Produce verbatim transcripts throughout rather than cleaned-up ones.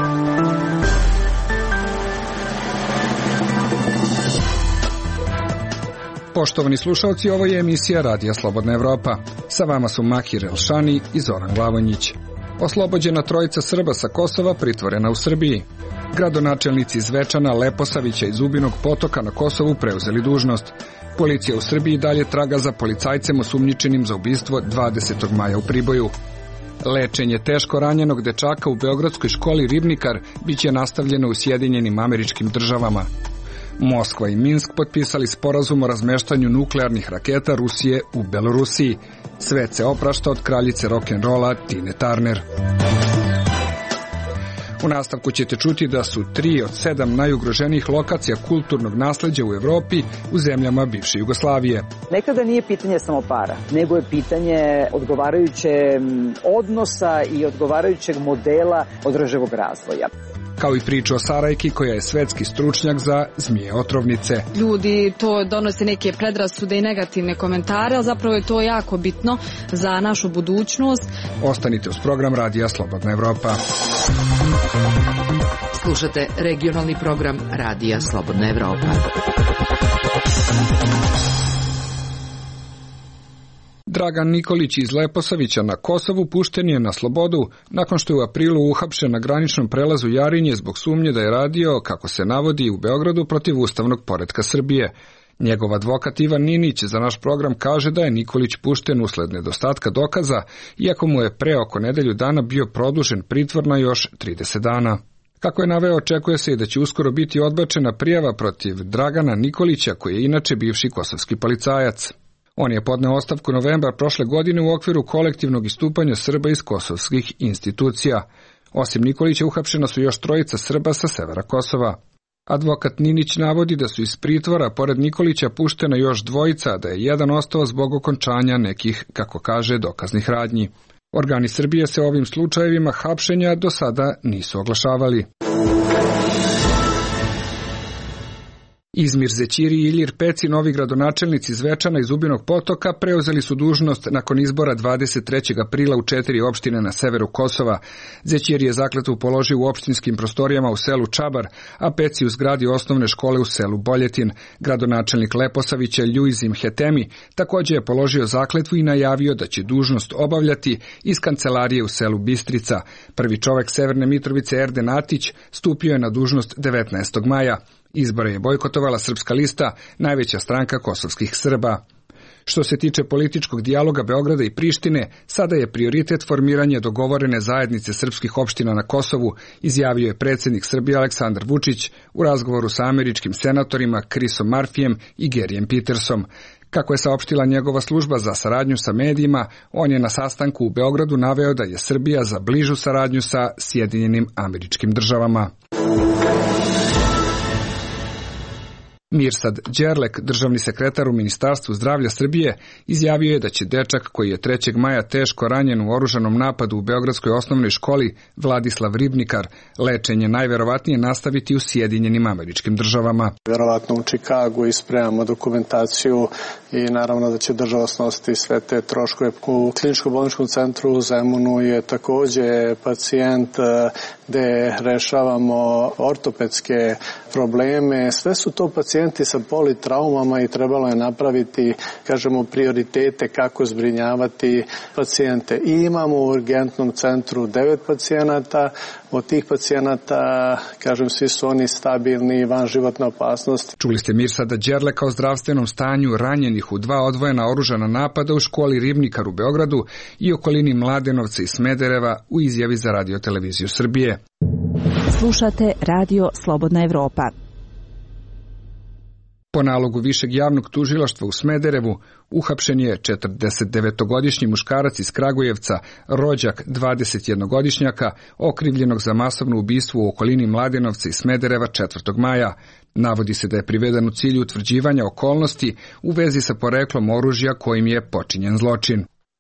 Poštovani slušalci, ovo je emisija Radija Slobodna Evropa. Sa vama su Mahir Elšani i Zoran Glavonjić. Oslobođena trojica Srba sa Kosova pritvorena u Srbiji. Gradonačelnici Zvečana, Leposavića i Zubinog Potoka na Kosovu preuzeli dužnost. Policija u Srbiji dalje traga za policajcem osumnjičenim za ubistvo dvadesetog maja u Priboju. Lečenje teško ranjenog dečaka u beogradskoj školi Ribnikar biće nastavljeno u Sjedinjenim Američkim Državama. Moskva i Minsk potpisali sporazum o razmeštanju nuklearnih raketa Rusije u Belorusiji. Svet se oprašta od kraljice rock'n'rolla Tine Turner. U nastavku ćete čuti da su tri od sedam najugroženijih lokacija kulturnog nasleđa u Evropi u zemljama bivše Jugoslavije. Nekada nije pitanje samo para, nego je pitanje odgovarajuće odnosa i odgovarajućeg modela održivog razvoja. Kao i priča o Sarajki, koja je svetski stručnjak za zmije otrovnice. Ljudi to donose neke predrasude i negativne komentare, ali zapravo je to jako bitno za našu budućnost. Ostanite uz program Radija Slobodna Evropa. Slušate regionalni program Radija Slobodna Evropa. Dragan Nikolić iz Leposavića na Kosovu pušten je na slobodu nakon što je u aprilu uhapšen na graničnom prelazu Jarinje zbog sumnje da je radio, kako se navodi, u Beogradu protiv ustavnog poretka Srbije. Njegov advokat Ivan Ninić za naš program kaže da je Nikolić pušten usled nedostatka dokaza, iako mu je pre oko nedelju dana bio produžen pritvor na još trideset dana. Kako je naveo, očekuje se i da će uskoro biti odbačena prijava protiv Dragana Nikolića, koji je inače bivši kosovski policajac. On je podneo ostavku novembra prošle godine u okviru kolektivnog istupanja Srba iz kosovskih institucija. Osim Nikolića uhapšena su još trojica Srba sa severa Kosova. Advokat Ninić navodi da su iz pritvora pored Nikolića puštena još dvojica, da je jedan ostao zbog okončanja nekih, kako kaže, dokaznih radnji. Organi Srbije se ovim slučajevima hapšenja do sada nisu oglašavali. Izmir Zećiri i Ilir Peci, novi gradonačelnici Zvečana i Zubinog Potoka, preuzeli su dužnost nakon izbora dvadeset trećeg aprila u četiri opštine na severu Kosova. Zećiri je zakletvu položio u opštinskim prostorijama u selu Čabar, a Peci u zgradi osnovne škole u selu Boljetin. Gradonačelnik Leposavića Ljujzim Hetemi također je položio zakletvu i najavio da će dužnost obavljati iz kancelarije u selu Bistrica. Prvi čovek Severne Mitrovice Erden Atić stupio je na dužnost devetnaestog maja. Izbore je bojkotovala Srpska lista, najveća stranka kosovskih Srba. Što se tiče političkog dijaloga Beograda i Prištine, sada je prioritet formiranje dogovorene zajednice srpskih opština na Kosovu, izjavio je predsjednik Srbije Aleksandar Vučić u razgovoru sa američkim senatorima Chrisom Murphyjem i Garyjem Petersom. Kako je saopštila njegova služba za saradnju sa medijima, on je na sastanku u Beogradu naveo da je Srbija za bližu saradnju sa Sjedinjenim Američkim Državama. Mirsad Đerlek, državni sekretar u Ministarstvu zdravlja Srbije, izjavio je da će dečak koji je trećeg maja teško ranjen u oružanom napadu u beogradskoj osnovnoj školi Vladislav Ribnikar lečenje najverovatnije nastaviti u Sjedinjenim Američkim Državama. Verovatno u Čikagu i spremamo dokumentaciju i naravno da će država snositi sve te troškove. U kliničko-bolničkom centru u Zemunu je također pacijent gde rešavamo ortopedske probleme. Sve su to pacijenti sa politraumama i trebalo je napraviti, kažemo, prioritete kako zbrinjavati pacijente. I imamo u urgentnom centru devet pacijenata. Od tih pacijenata, kažem, svi su oni stabilni i van životne opasnosti. Čuli ste Mirsada Đerleka o zdravstvenom stanju ranjenih u dva odvojena oružana napada u školi Ribnikar u Beogradu i okolini Mladenovca i Smedereva u izjavi za Radio televiziju Srbije. Slušate Radio Slobodna Evropa. Po nalogu Višeg javnog tužilaštva u Smederevu uhapšen je četrdesetdevetogodišnji muškarac iz Kragujevca, rođak dvadesetjednogodišnjaka, okrivljenog za masovno ubistvo u okolini Mladenovca i Smedereva četvrtog maja. Navodi se da je priveden u cilju utvrđivanja okolnosti u vezi sa poreklom oružja kojim je počinjen zločin.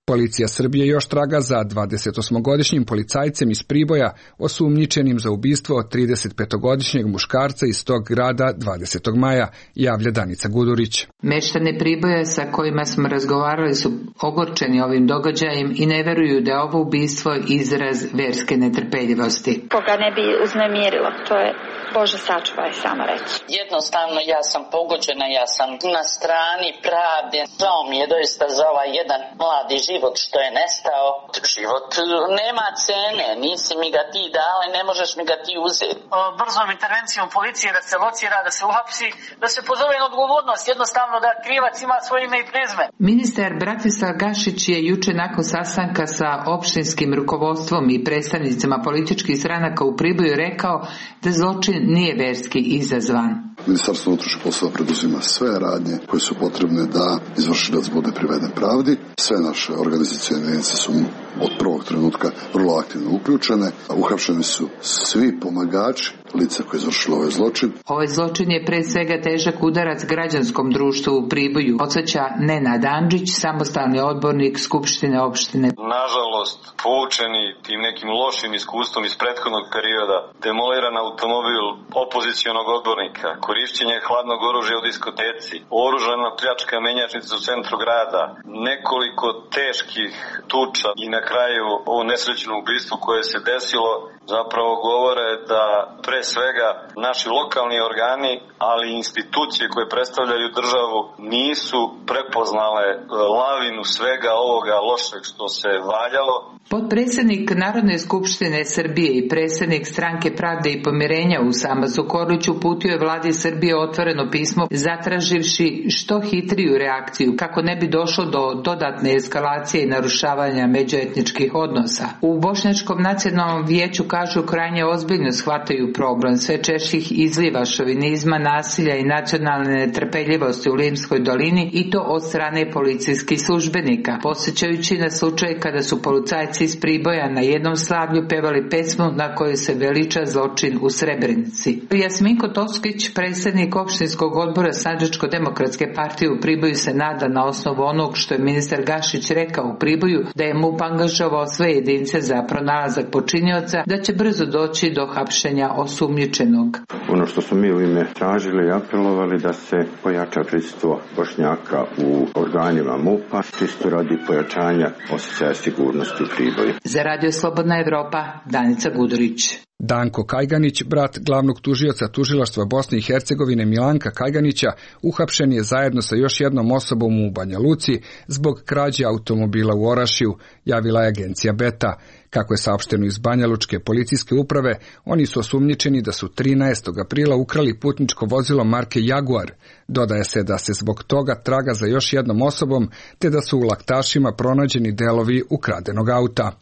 Policija Srbije još traga za dvadesetosmogodišnjim policajcem iz Priboja osumnjičenim za ubistvo od tridesetpetogodišnjeg muškarca iz tog grada dvadesetog maja, javlja Danica Gudurić. Meštani Priboja sa kojima smo razgovarali su ogorčeni ovim događajem i ne veruju da je ovo ubistvo izraz verske netrpeljivosti. Koga ne bi uznemirilo, to je Bože sačuvaj, samo reći. Jednostavno ja sam pogođena, ja sam na strani pravde. Žao mi je doista za ovaj jedan mladi život što je nestao. Život nema cene, nisi mi ga ti dale, ne možeš mi ga ti uzeti. Brzom intervencijom policije da se locira, da se uhapsi, da se pozove na odgovornost, jednostavno da krivac ima svoje ime i prezime. Ministar Bratislav Gašić je juče nakon sastanka sa opštinskim rukovodstvom i predstavnicima političkih stranaka u Priboju rekao da zločin nije verski izazvan. Ministarstvo unutrašnjih poslova preduzima sve radnje koje su potrebne da izvršilac bude priveden pravdi. Sve naše organizacione jedinice su od prvog trenutka vrlo aktivno uključene. Uhapšeni su svi pomagači lica koje je izvršilo ovaj zločin. Ovaj zločin je pre svega težak udarac građanskom društvu u Priboju, podsjeća Nenad Andžić, samostalni odbornik Skupštine opštine. Nažalost, poučeni tim nekim lošim iskustvom iz prethodnog perioda, demoliran automobil opozicionog odbornika, korišćenje hladnog oružja u diskoteci, oružana pljačka menjačnice u centru grada, nekoliko teških tuča i na kraju ovo nesrećno ubistvo koje se desilo zapravo govore da pre svega naši lokalni organi, ali i institucije koje predstavljaju državu nisu prepoznale lavinu svega ovoga lošeg što se valjalo. Potpredsjednik Narodne skupštine Srbije i predsjednik Stranke pravde i pomirenja Usama Sokolić uputio je vladi Srbije otvoreno pismo zatraživši što hitriju reakciju kako ne bi došlo do dodatne eskalacije i narušavanja međuetničkih odnosa. U Bošnjačkom nacionalnom vijeću kažu krajnje ozbiljno shvataju problem sve češćih izliva šovinizma, nasilja i nacionalne netrpeljivosti u Limskoj dolini i to od strane policijskih službenika, podsjećajući na slučaj kada su policajci iz Priboja na jednom slavlju pevali pesmu na kojoj se veliča zločin u Srebrenici. Jasminko Toskić, predsjednik opštinskog odbora Sandžačko-demokratske partije u Priboju, se nada na osnovu onog što je ministar Gašić rekao u Priboju da je MUP angažovao sve jedinice za pronalazak počinioca, da će brzo doći do hapšenja osumnjičenog. Ono što smo mi u ime tražili i apelovali da se pojača prisustvo Bošnjaka u organima MUP-a, čisto radi pojačanja osjećaja sigurnosti u Priboju. Za Radio Slobodna Evropa, Danica Gudurić. Danko Kajganić, brat glavnog tužioca tužilaštva Bosne i Hercegovine Milanka Kajganića, uhapšen je zajedno sa još jednom osobom u Banja Luci zbog krađe automobila u Orašiju, javila je agencija Beta. Kako je saopšteno iz Banjalučke policijske uprave, oni su osumnjičeni da su trinaestog aprila ukrali putničko vozilo marke Jaguar. Dodaje se da se zbog toga traga za još jednom osobom, te da su u laktašima pronađeni delovi ukradenog auta.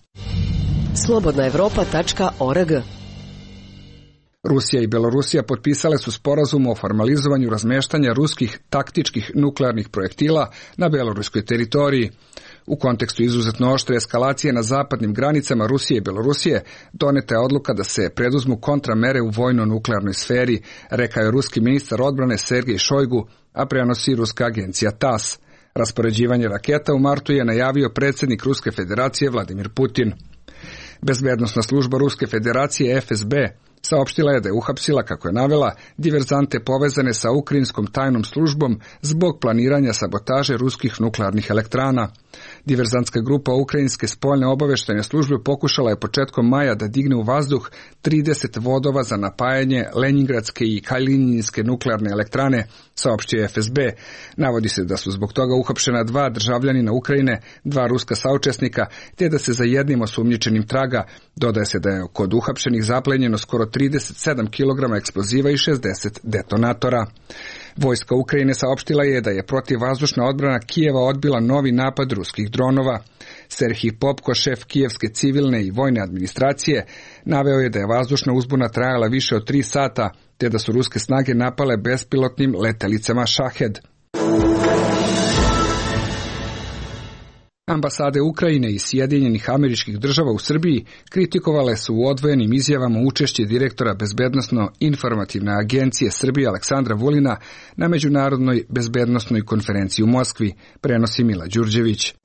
slobodna evropa tačka org. Rusija i Belorusija potpisale su sporazum o formalizovanju razmeštanja ruskih taktičkih nuklearnih projektila na beloruskoj teritoriji. U kontekstu izuzetno oštre eskalacije na zapadnim granicama Rusije i Belorusije doneta je odluka da se preduzmu kontramere u vojno-nuklearnoj sferi, rekao je ruski ministar odbrane Sergej Šojgu, a prenosi ruska agencija TAS. Raspoređivanje raketa u martu je najavio predsjednik Ruske federacije Vladimir Putin. Bezbednosna služba Ruske federacije F S B saopštila je da je uhapsila, kako je navela, diverzante povezane sa ukrajinskom tajnom službom zbog planiranja sabotaže ruskih nuklearnih elektrana. Diverzantska grupa ukrajinske spoljne obaveštajne službe pokušala je početkom maja da digne u vazduh trideset vodova za napajanje Lenjingradske i Kalininske nuklearne elektrane, saopštio je F S B. Navodi se da su zbog toga uhapšena dva državljanina Ukrajine, dva ruska saučesnika, te da se za jednim osumnjičenim traga. Dodaje se da je kod uhapšenih zaplenjeno skoro trideset sedam kilograma eksploziva i šezdeset detonatora. Vojska Ukrajine saopštila je da je protivvazdušna odbrana Kijeva odbila novi napad ruskih dronova. Serhij Popko, šef kijevske civilne i vojne administracije, naveo je da je vazdušna uzbuna trajala više od tri sata, te da su ruske snage napale bespilotnim letelicama Šahed. Ambasade Ukrajine i Sjedinjenih Američkih Država u Srbiji kritikovale su u odvojenim izjavama učešće direktora Bezbednosno-informativne agencije Srbije Aleksandra Vulina na Međunarodnoj bezbednosnoj konferenciji u Moskvi, prenosi Mila Đurđević.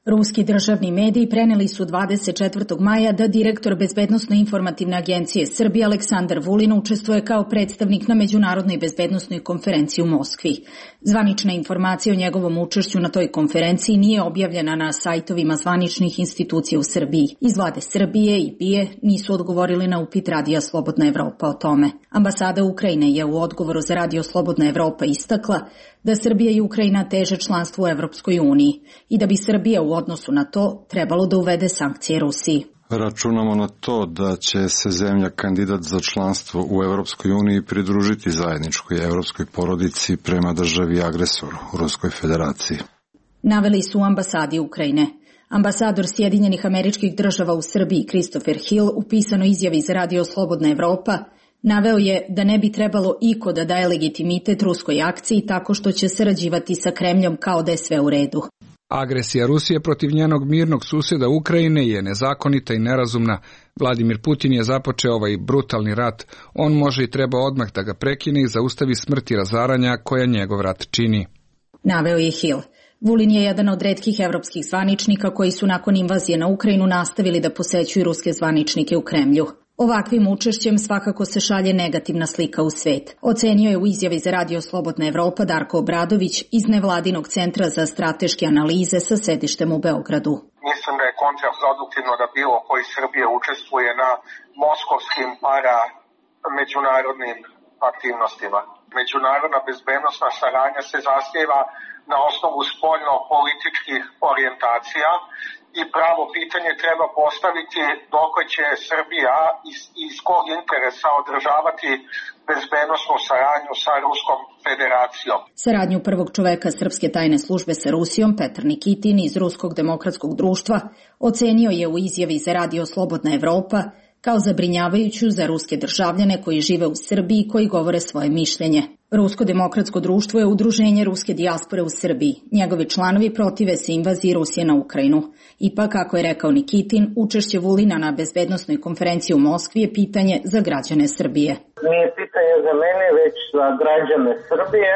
Ruski državni mediji preneli su dvadeset četvrtog maja da direktor Bezbednosno-informativne agencije Srbije Aleksandar Vulin učestvuje kao predstavnik na Međunarodnoj bezbednosnoj konferenciji u Moskvi. Zvanična informacija o njegovom učešću na toj konferenciji nije objavljena na sajtovima zvaničnih institucija u Srbiji. Iz vlade Srbije i B I E nisu odgovorili na upit Radija Slobodna Evropa o tome. Ambasada Ukrajine je u odgovoru za Radio Slobodna Evropa istakla da Srbija i Ukrajina teže članstvu u Evropskoj uniji i da bi Srbija u odnosu na to trebalo da uvede sankcije Rusiji. Računamo na to da će se zemlja kandidat za članstvo u Evropskoj uniji pridružiti zajedničkoj evropskoj porodici prema državi agresoru, Ruskoj federaciji. Naveli su u ambasadi Ukrajine. Ambasador Sjedinjenih Američkih Država u Srbiji Christopher Hill u pisanoj izjavi za Radio Slobodna Evropa naveo je da ne bi trebalo iko da daje legitimitet ruskoj akciji tako što će sarađivati sa Kremljom kao da je sve u redu. Agresija Rusije protiv njenog mirnog susjeda Ukrajine je nezakonita i nerazumna. Vladimir Putin je započeo ovaj brutalni rat. On može i treba odmah da ga prekine i zaustavi smrt i razaranja koja njegov rat čini. Naveo je Hill. Vulin je jedan od retkih evropskih zvaničnika koji su nakon invazije na Ukrajinu nastavili da posećuju ruske zvaničnike u Kremlju. Ovakvim učešćem svakako se šalje negativna slika u svet. Ocenio je u izjavi za Radio Slobodna Evropa Darko Obradović iz Nevladinog centra za strateške analize sa sedištem u Beogradu. Mislim da je kontraproduktivno da bilo koji Srbije učestvuje na moskovskim para međunarodnim aktivnostima. Međunarodna bezbednosna saradnja se zasniva na osnovu spoljno-političkih orijentacija i pravo pitanje treba postaviti dok će Srbija iz, iz kog interesa održavati bezbednosnu saradnju sa Ruskom federacijom. Saradnju prvog čoveka srpske tajne službe sa Rusijom, Petar Nikitin iz Ruskog demokratskog društva, ocenio je u izjavi za Radio Slobodna Evropa kao zabrinjavajuću za ruske državljane koji žive u Srbiji i koji govore svoje mišljenje. Rusko demokratsko društvo je udruženje ruske dijaspore u Srbiji. Njegovi članovi protive se invaziji Rusije na Ukrajinu. Ipak, kako je rekao Nikitin, učešće Vulina na bezbednosnoj konferenciji u Moskvi je pitanje za građane Srbije. Nije pitanje za mene, već za građane Srbije.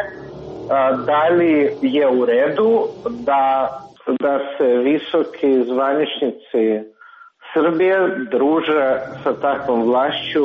Da li je u redu da, da se visoki zvaničnici Srbije druže sa takvom vlašću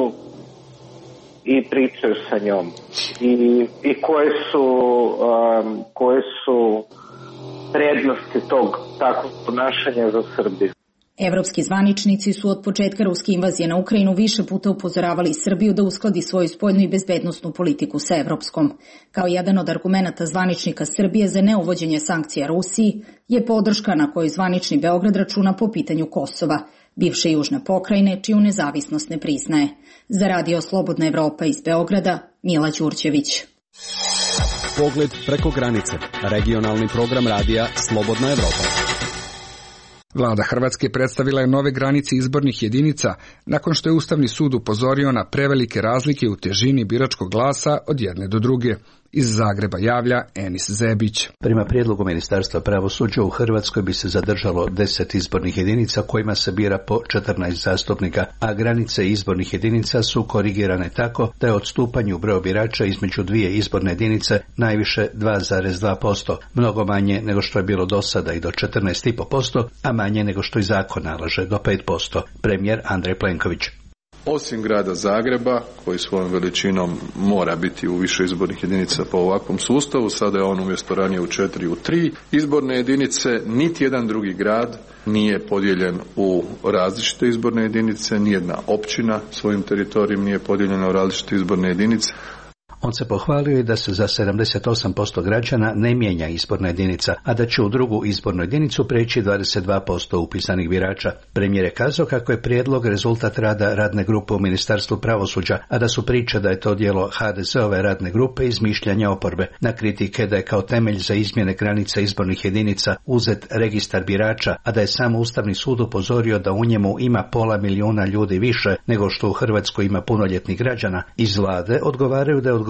i pričaju sa njom. I, i koje su, um, koje su prednosti tog takvog ponašanja za Srbiju. Evropski zvaničnici su od početka ruske invazije na Ukrajinu više puta upozoravali Srbiju da uskladi svoju spoljnu i bezbednosnu politiku sa evropskom. Kao jedan od argumenata zvaničnika Srbije za neuvođenje sankcija Rusiji je podrška na kojoj zvanični Beograd računa po pitanju Kosova, bivše južne pokrajine, čiju nezavisnost ne priznaje. Za Radio Slobodna Evropa iz Beograda, Mila Đurđević. Pogled preko granice. Regionalni program radija Slobodna Evropa. Vlada Hrvatske predstavila je nove granice izbornih jedinica nakon što je Ustavni sud upozorio na prevelike razlike u težini biračkog glasa od jedne do druge. Iz Zagreba javlja Enis Zebić. Prema prijedlogu Ministarstva pravosuđa u Hrvatskoj bi se zadržalo deset izbornih jedinica kojima se bira po četrnaest zastupnika, a granice izbornih jedinica su korigirane tako da je odstupanje u broju birača između dvije izborne jedinice najviše dva zarez dva posto, mnogo manje nego što je bilo do sada i do četrnaest zarez pet posto, a manje nego što i zakon nalaže do pet posto. Premijer Andrej Plenković. Osim grada Zagreba, koji svojom veličinom mora biti u više izbornih jedinica po ovakvom sustavu, sada je on umjesto ranije u četiri u tri izborne jedinice, niti jedan drugi grad nije podijeljen u različite izborne jedinice, nijedna općina svojim teritorijem nije podijeljena u različite izborne jedinice. On se pohvalio i da se za sedamdeset osam posto građana ne mijenja izborna jedinica, a da će u drugu izbornu jedinicu preći dvadeset dva posto upisanih birača. Premijer je kazao kako je prijedlog rezultat rada radne grupe u Ministarstvu pravosuđa, a da su priče da je to djelo ha de ze-ove radne grupe izmišljanja oporbe. Na kritike da je kao temelj za izmjene granica izbornih jedinica uzet registar birača, a da je sam Ustavni sud upozorio da u njemu ima pola milijuna ljudi više nego što u Hrvatskoj ima punoljetnih građana, iz vlade odgovaraju da je odgovaraju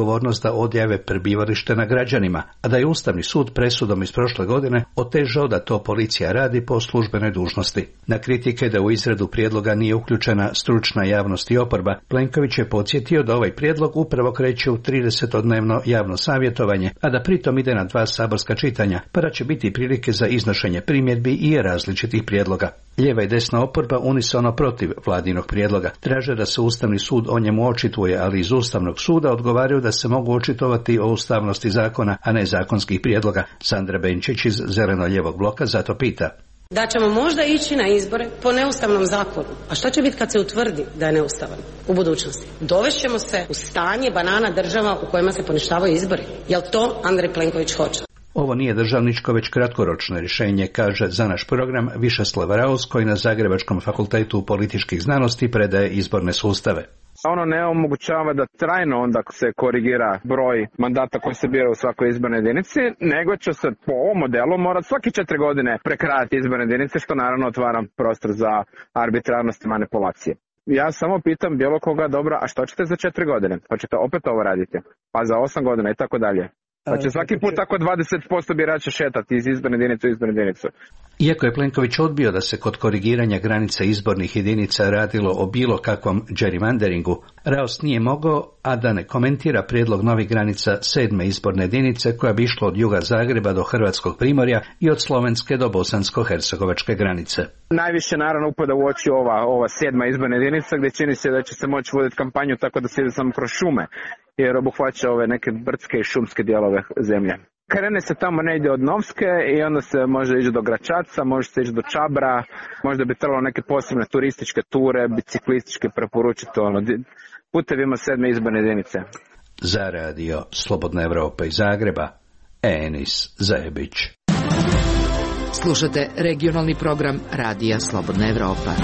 odgovornost da odjave prebivalište na građanima, a da je Ustavni sud presudom iz prošle godine otežao da to policija radi po službenoj dužnosti. Na kritike da u izradu prijedloga nije uključena stručna javnost i oporba, Plenković je podsjetio da ovaj prijedlog upravo kreće u tridesetodnevno javno savjetovanje, a da pritom ide na dva saborska čitanja, pa da će biti prilike za iznošenje primjedbi i različitih prijedloga. Lijeva i desna oporba unisono protiv vladinog prijedloga. Traže da se Ustavni sud o njemu očituje, ali iz Ustavnog suda odgovaraju da se mogu očitovati o ustavnosti zakona, a ne zakonskih prijedloga. Sandra Benčić iz Zeleno-lijevog bloka zato pita: da ćemo možda ići na izbore po neustavnom zakonu. A šta će biti kad se utvrdi da je neustavan u budućnosti? Dovešćemo se u stanje banana država u kojima se poništavaju izbori. Jel to Andrej Plenković hoće? Ovo nije državničko, već kratkoročno rješenje, kaže za naš program Višeslav Raus, koji na Zagrebačkom fakultetu političkih znanosti predaje izborne sustave. Ono ne omogućava da trajno onda se korigira broj mandata koji se bira u svakoj izbornoj jedinici, nego će se po ovom modelu morati svake četiri godine prekrajati izborne jedinice, što naravno otvara prostor za arbitrarnost i manipulacije. Ja samo pitam bilo koga, dobro, a što ćete za četiri godine? Hoćete opet ovo raditi? Pa za osam godina i tako dalje. Pa će svaki put tako dvadeset posto birača šetati iz izborne jedinice u izbornu jedinicu. Iako je Plenković odbio da se kod korigiranja granica izbornih jedinica radilo o bilo kakvom gerrymanderingu, Raos nije mogao, a da ne komentira prijedlog novih granica sedme izborne jedinice koja bi išla od juga Zagreba do Hrvatskog Primorja i od slovenske do bosansko-hercegovačke granice. Najviše naravno upada u oči ova, ova sedma izborna jedinica gdje čini se da će se moći voditi kampanju tako da se ide samo kroz šume, jer obuhvaća ove neke brdske i šumske dijelove zemlje. Krene se tamo negdje od Novske i onda se može ići do Gračaca, može se ići do Čabra, možda bi trebalo neke posebne turističke ture, biciklističke preporučiti ono, putevima sedme izborne jedinice. Za radio Slobodna Evropa iz Zagreba, Enis Zajebić. Slušate regionalni program Radija Slobodna Evropa.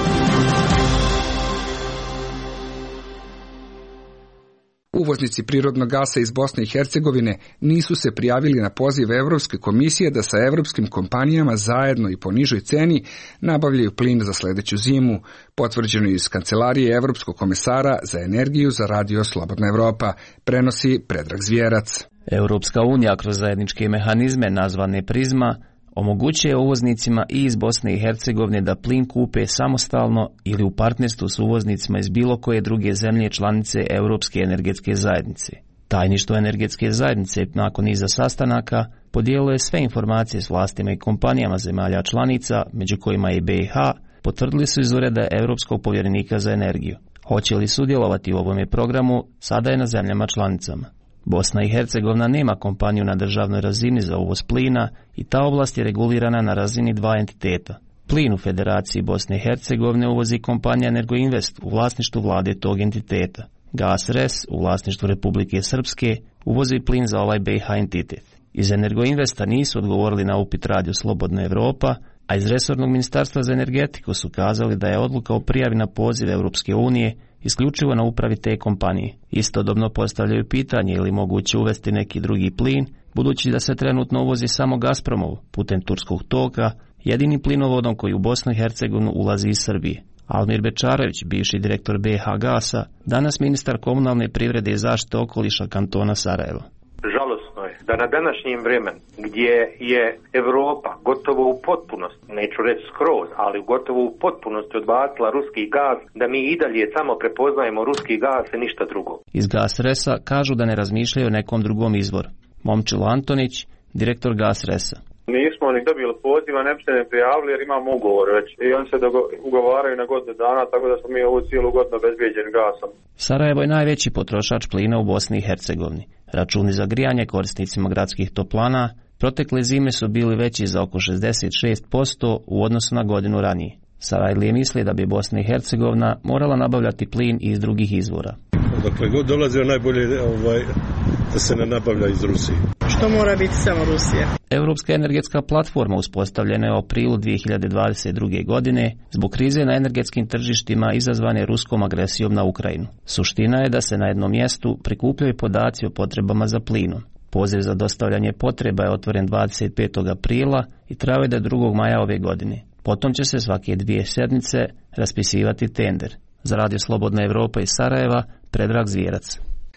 Uvoznici prirodnog gasa iz Bosne i Hercegovine nisu se prijavili na poziv Evropske komisije da sa evropskim kompanijama zajedno i po nižoj ceni nabavljaju plin za sledeću zimu, potvrđeno iz Kancelarije Evropskog komesara za energiju za radio Slobodna Evropa, prenosi Predrag Zvjerac. Europska unija kroz zajedničke mehanizme nazvane Prizma omogućuje uvoznicima i iz Bosne i Hercegovine da plin kupe samostalno ili u partnerstvu s uvoznicima iz bilo koje druge zemlje članice Europske energetske zajednice. Tajništvo energetske zajednice nakon niza sastanaka podijelilo je sve informacije s vlastima i kompanijama zemalja članica, među kojima i B i H, potvrdili su iz ureda Europskog povjerenika za energiju. Hoće li sudjelovati u ovome programu, sada je na zemljama članicama. Bosna i Hercegovina nema kompaniju na državnoj razini za uvoz plina i ta oblast je regulirana na razini dva entiteta. Plin u Federaciji Bosne i Hercegovine uvozi kompanija Energoinvest u vlasništvu vlade tog entiteta. Gasres u vlasništvu Republike Srpske uvozi plin za ovaj B i H entitet. Iz Energoinvesta nisu odgovorili na upit Radio Slobodna Evropa, a iz resornog ministarstva za energetiku su kazali da je odluka o prijavi na poziv Europske unije isključivo na upravi te kompanije. Istodobno postavljaju pitanje ili moguće uvesti neki drugi plin, budući da se trenutno uvozi samo Gazpromov putem turskog toka, jedini plinovodom koji u Bosnu i Hercegovinu ulazi iz Srbije. Almir Bečarević, bivši direktor B i H Gasa, danas ministar komunalne privrede i zaštite okoliša kantona Sarajevo. Žalosno je da na današnjim vremenu gdje je Evropa gotovo u potpunosti, neću reći skroz, ali gotovo u potpunosti odbacila ruski gaz, da mi i dalje samo prepoznajemo ruski gaz i ništa drugo. Iz Gasresa kažu da ne razmišljaju o nekom drugom izvoru. Momčilo Antonić, direktor Gasresa. Nismo ni dobili poziva, ne bi se ne prijavili jer imamo ugovor već i oni se ugovaraju na godinu dana, tako da smo mi ovu cijelu godinu obezbijeđeni gasom. Sarajevo je najveći potrošač plina u Bosni i Hercegovini. Računi za grijanje korisnicima gradskih toplana protekle zime su bili veći za oko šezdeset šest posto u odnosu na godinu ranije. Sarajlije misli da bi Bosna i Hercegovina morala nabavljati plin iz drugih izvora. Dakle, god dolaze najbolje ovaj, da se ne nabavlja iz Rusije. Što mora biti samo Rusija? Europska energetska platforma uspostavljena je u aprilu dvije hiljade dvadeset druge. godine zbog krize na energetskim tržištima izazvane ruskom agresijom na Ukrajinu. Suština je da se na jednom mjestu prikupljaju podaci o potrebama za plinom. Poziv za dostavljanje potreba je otvoren dvadeset petog aprila i trajao je do drugog maja ove godine. Potom će se svake dvije sedmice raspisivati tender. Za Radio Slobodna Evropa iz Sarajeva, Predrag Zvjerac.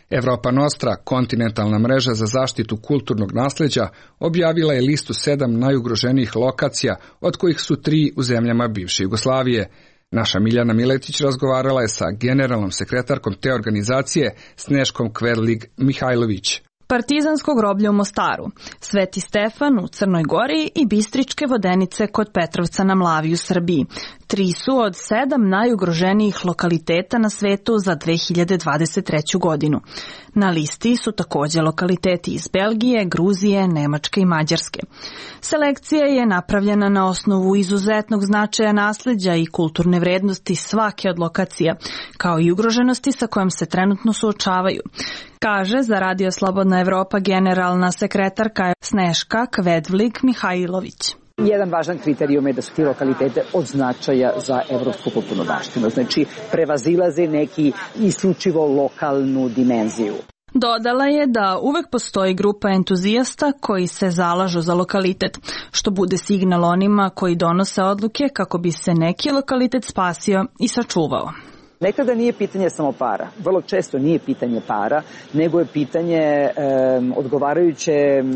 Europa Nostra, kontinentalna mreža za zaštitu kulturnog nasleđa, objavila je listu sedam najugroženijih lokacija, od kojih su tri u zemljama bivše Jugoslavije. Naša Miljana Miletić razgovarala je sa generalnom sekretarkom te organizacije Sneškom Kverlig Mihajlović. Partizansko groblje u Mostaru, Sveti Stefan u Crnoj Gori i Bistričke vodenice kod Petrovca na Mlavi u Srbiji. Tri su od sedam najugroženijih lokaliteta na svetu za dve hiljade dvadeset treću godinu. Na listi su također lokaliteti iz Belgije, Gruzije, Nemačke i Mađarske. Selekcija je napravljena na osnovu izuzetnog značaja nasleđa i kulturne vrednosti svake od lokacija, kao i ugroženosti sa kojom se trenutno suočavaju, kaže za Radio Slobodna Evropa generalna sekretarka Sneška Kvedvlig Mihajlović. Jedan važan kriterijum je da su ti lokalitete od značaja za evropsku kulturnu baštinu, znači prevazilaze neki isključivo lokalnu dimenziju. Dodala je da uvek postoji grupa entuzijasta koji se zalažu za lokalitet, što bude signal onima koji donose odluke kako bi se neki lokalitet spasio i sačuvao. Nekada nije pitanje samo para, vrlo često nije pitanje para, nego je pitanje e, odgovarajuće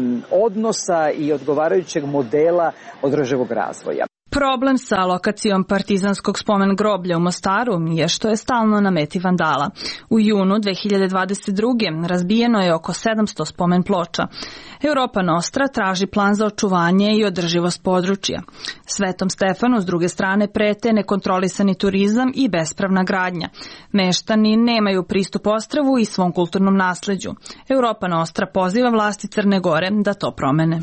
odnosa i odgovarajućeg modela održivog razvoja. Problem sa lokacijom Partizanskog spomen groblja u Mostaru je što je stalno na meti vandala. U junu dve hiljade dvadeset druge. razbijeno je oko sedamsto spomen ploča. Europa Nostra traži plan za očuvanje i održivost područja. Svetom Stefanu s druge strane prete nekontrolisani turizam i bespravna gradnja. Meštani nemaju pristup ostrvu i svom kulturnom nasleđu. Europa Nostra poziva vlasti Crne Gore da to promene.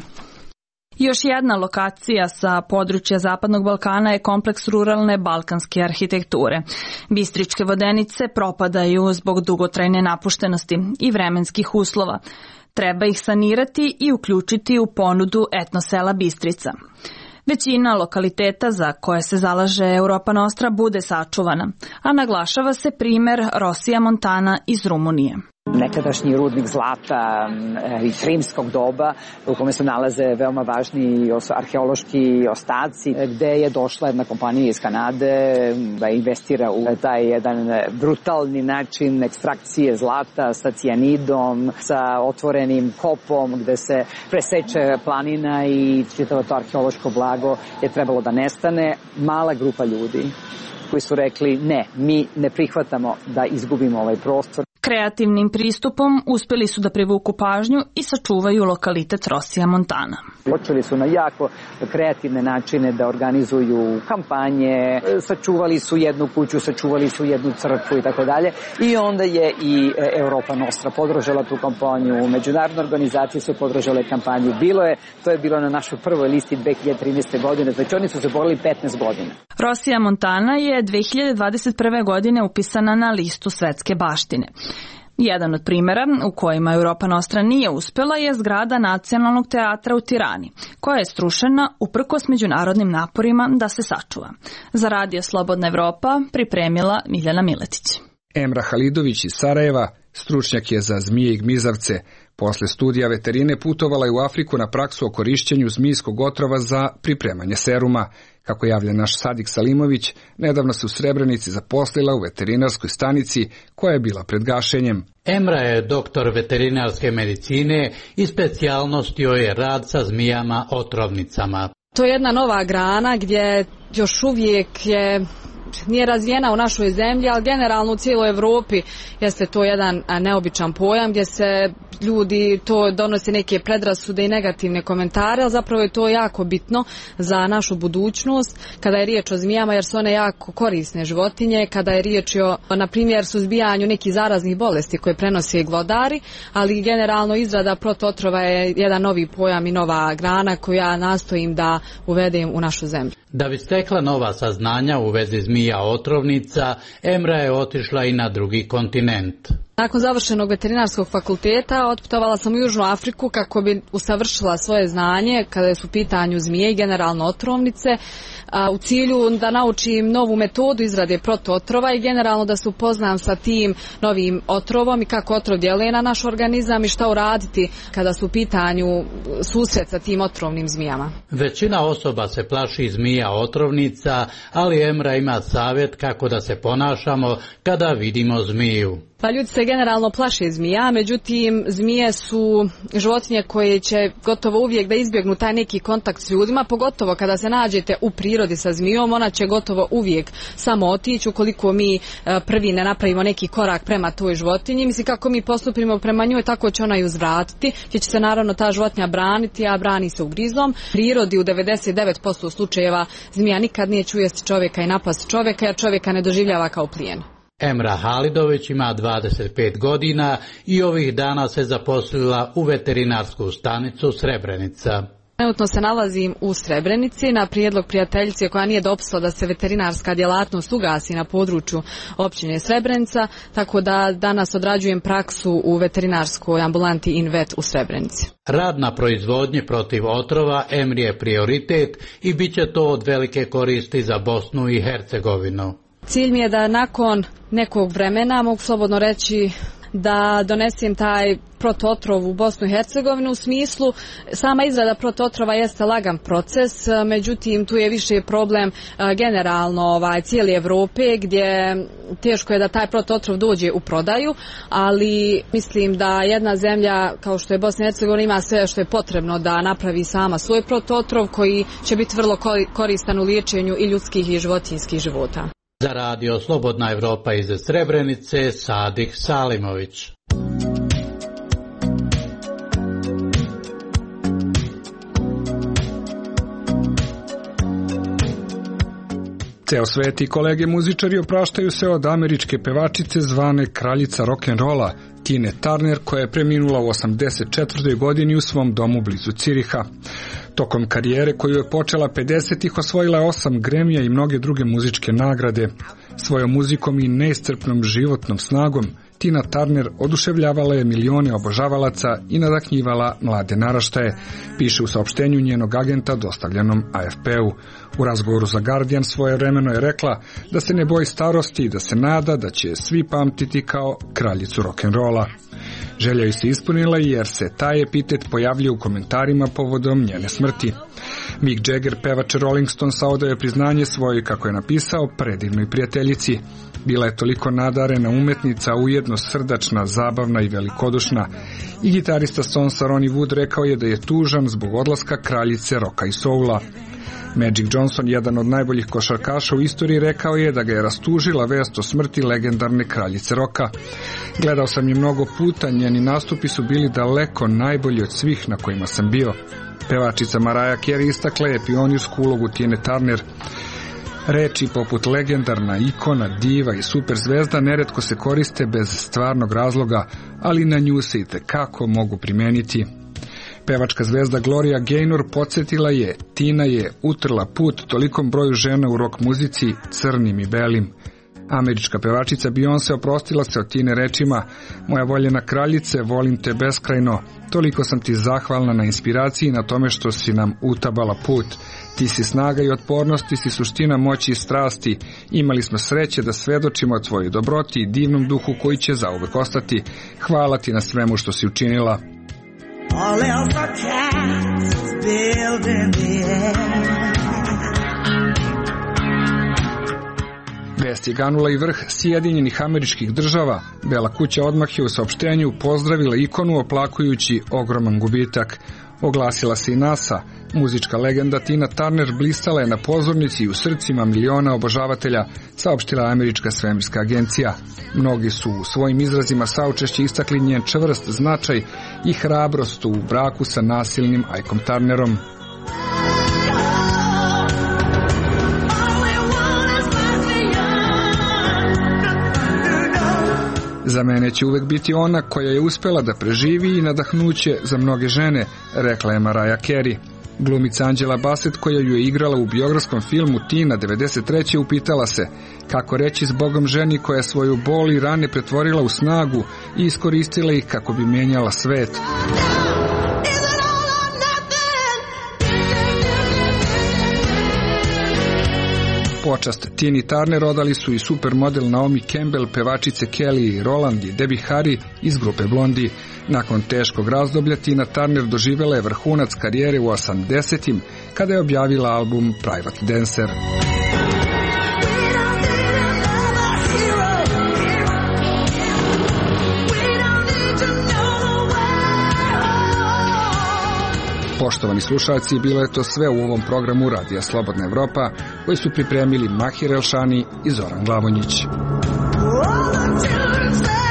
Još jedna lokacija sa područja Zapadnog Balkana je kompleks ruralne balkanske arhitekture. Bistričke vodenice propadaju zbog dugotrajne napuštenosti i vremenskih uslova. Treba ih sanirati i uključiti u ponudu etnosela Bistrica. Većina lokaliteta za koje se zalaže Europa Nostra bude sačuvana, a naglašava se primer Rosija Montana iz Rumunije. Nekadašnji rudnik zlata iz rimskog doba u kome se nalaze veoma važni arheološki ostaci, gde je došla jedna kompanija iz Kanade da investira u taj jedan brutalni način ekstrakcije zlata sa cijanidom, sa otvorenim kopom gde se preseče planina i čitavo to arheološko blago je trebalo da nestane. Mala grupa ljudi koji su rekli ne, mi ne prihvatamo da izgubimo ovaj prostor. Kreativnim pristupom uspjeli su da privuku pažnju i sačuvaju lokalitet Rosija Montana. Počeli su na jako kreativne načine da organizuju kampanje, sačuvali su jednu kuću, sačuvali su jednu crkvu i tako dalje. I onda je i Europa Nostra podržala tu kampanju, međunarodne organizacije su podržale kampanju. Bilo je, to je bilo na našoj prvoj listi dve hiljade trinaeste. godine, znači oni su se borili petnaest godina. Rosija Montana je dve hiljade dvadeset prve. godine upisana na listu svetske baštine. Jedan od primjera u kojima Europa Nostra nije uspjela je zgrada Nacionalnog teatra u Tirani, koja je srušena uprkos međunarodnim naporima da se sačuva. Za Radio Slobodna Evropa pripremila Miljana Miletić. Emra Halidović iz Sarajeva, stručnjak je za zmije i gmizavce. Posle studija veterine putovala je u Afriku na praksu o korišćenju zmijskog otrova za pripremanje seruma. Kako javlja naš Sadik Salimović, nedavno se u Srebrenici zaposlila u veterinarskoj stanici koja je bila pred gašenjem. Emra je doktor veterinarske medicine i specijalnost joj je rad sa zmijama otrovnicama. To je jedna nova grana gdje još uvijek je nije razvijena u našoj zemlji, ali generalno u cijeloj Evropi jeste to jedan neobičan pojam gdje se ljudi to donose neke predrasude i negativne komentare, ali zapravo je to jako bitno za našu budućnost kada je riječ o zmijama, jer su one jako korisne životinje, kada je riječ o, na primjer, suzbijanju nekih zaraznih bolesti koje prenose glodari, ali generalno izrada protootrova je jedan novi pojam i nova grana koju ja nastojim da uvedem u našu zemlju. Da bi stekla nova saznanja u vezi zmija otrovnica, Emra je otišla i na drugi kontinent. Nakon završenog veterinarskog fakulteta otputovala sam u Južnu Afriku kako bi usavršila svoje znanje kada su u pitanju zmije i generalno otrovnice, a u cilju da naučim novu metodu izrade protootrova i generalno da se upoznam sa tim novim otrovom i kako otrov djeluje na naš organizam i šta uraditi kada su u pitanju susret sa tim otrovnim zmijama. Većina osoba se plaši zmija otrovnica, ali Emra ima savjet kako da se ponašamo kada vidimo zmiju. Pa ljudi se generalno plaše zmija, međutim zmije su životinje koje će gotovo uvijek da izbjegnu taj neki kontakt s ljudima, pogotovo kada se nađete u prirodi sa zmijom, ona će gotovo uvijek samo otići ukoliko mi prvi ne napravimo neki korak prema toj životinji. Mislim, kako mi postupimo prema njoj, tako će ona i uzvratiti, gdje će se naravno ta životinja braniti, a brani se ugrizom. U prirodi u devedeset devet posto slučajeva zmija nikad nije ujesti čovjeka i napasti čovjeka, jer čovjeka ne doživljava kao plijen. Emra Halidović ima dvadeset pet godina i ovih dana se zaposlila u veterinarsku stanicu Srebrenica. Trenutno se nalazim u Srebrenici na prijedlog prijateljice koja nije dopustila da se veterinarska djelatnost ugasi na području općine Srebrenica, tako da danas odrađujem praksu u veterinarskoj ambulanti Invet u Srebrenici. Rad na proizvodnji protiv otrova Emri je prioritet i bit će to od velike koristi za Bosnu i Hercegovinu. Cilj mi je da nakon nekog vremena, mogu slobodno reći, da donesem taj protootrov u Bosnu i Hercegovinu. U smislu, sama izrada protootrova jeste lagan proces, međutim tu je više problem generalno ovaj, cijeli Evrope, gdje teško je da taj protootrov dođe u prodaju, ali mislim da jedna zemlja kao što je Bosna i Hercegovina ima sve što je potrebno da napravi sama svoj protootrov koji će biti vrlo koristan u liječenju i ljudskih i životinjskih života. Za radio Slobodna Evropa iz Srebrenice, Sadih Salimović. Ceo svet i kolege muzičari opraštaju se od američke pevačice zvane kraljica rock'n'rolla, Tine Turner, koja je preminula u osamdeset četvrtoj godini u svom domu blizu Ciriha. Tokom karijere koju je počela pedesetih osvojila je osam Gramija i mnoge druge muzičke nagrade. Svojom muzikom i neiscrpnom životnom snagom Tina Turner oduševljavala je milione obožavalaca i nadahnjivala mlade naraštaje, piše u saopštenju njenog agenta dostavljenom A F P-u. U razgovoru za Guardian svojevremeno je rekla da se ne boji starosti i da se nada da će svi pamtiti kao kraljicu rock'n'rolla. Želja joj se ispunila jer se taj epitet pojavljuje u komentarima povodom njene smrti. Mick Jagger, pevač Rolling Stonesa, odao je priznanje svojoj, kako je napisao, predivnoj prijateljici. Bila je toliko nadarena umetnica, ujedno srdačna, zabavna i velikodušna. I gitarista Stonesa Ronnie Wood rekao je da je tužan zbog odlaska kraljice roka i soula. Magic Johnson, jedan od najboljih košarkaša u istoriji, rekao je da ga je rastužila vest o smrti legendarne kraljice roka. Gledao sam je mnogo puta, njeni nastupi su bili daleko najbolji od svih na kojima sam bio. Pevačica Mariah Carey istakla je pionirsku ulogu Tine Turner. Reči poput legendarna, ikona, diva i superzvezda neretko se koriste bez stvarnog razloga, ali na nju se i tekako mogu primeniti. Pevačka zvezda Gloria Gaynor podsjetila je, Tina je utrla put tolikom broju žena u rock muzici, crnim i belim. Američka pevačica Beyoncé oprostila se od Tine rečima: moja voljena kraljice, volim te beskrajno, toliko sam ti zahvalna na inspiraciji i na tome što si nam utabala put. Ti si snaga i otpornost, ti si suština moći i strasti. Imali smo sreće da svedočimo o tvojoj dobroti i divnom duhu koji će zauvek ostati. Hvala ti na svemu što si učinila. All else are castles built in the air. Vest je ganula i vrh Sjedinjenih Američkih Država. Bela kuća odmah je u saopštenju pozdravila ikonu oplakujući ogroman gubitak. Oglasila se i NASA. Muzička legenda Tina Turner blistala je na pozornici i u srcima miliona obožavatelja, saopštila Američka svemirska agencija. Mnogi su u svojim izrazima saučešće istakli njen čvrst značaj i hrabrost u braku sa nasilnim Ikeom Turnerom. Za mene će uvek biti ona koja je uspela da preživi i nadahnuće za mnoge žene, rekla je Mariah Carey. Glumica Angela Bassett, koja ju je igrala u biografskom filmu Tina devedeset treće upitala se kako reći s Bogom ženi koja je svoju bol i rane pretvorila u snagu i iskoristila ih kako bi mijenjala svet. Počast Tini Turner odali su i supermodel Naomi Campbell, pevačice Kelly Rowland i Debbie Harry iz grupe Blondie. Nakon teškog razdoblja Tina Turner doživjela je vrhunac karijere u osamdesetim kada je objavila album Private Dancer. Poštovani slušalci, bilo je to sve u ovom programu Radija Slobodna Evropa, koji su pripremili Mahir Elšani i Zoran Glavonjić.